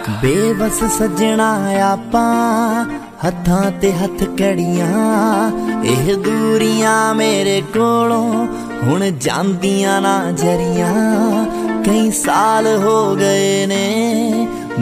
ਬੇਬਸ ਸੱਜਣਾ ਆਪਾਂ ਹੱਥਾਂ ਤੇ ਹੱਥ ਕੜੀਆਂ, ਇਹ ਦੂਰੀਆਂ ਮੇਰੇ ਕੋਲੋਂ ਹੁਣ ਜਾਂਦੀਆਂ ਨਾ ਜਰੀਆਂ। ਕਈ ਸਾਲ ਹੋ ਗਏ ਨੇ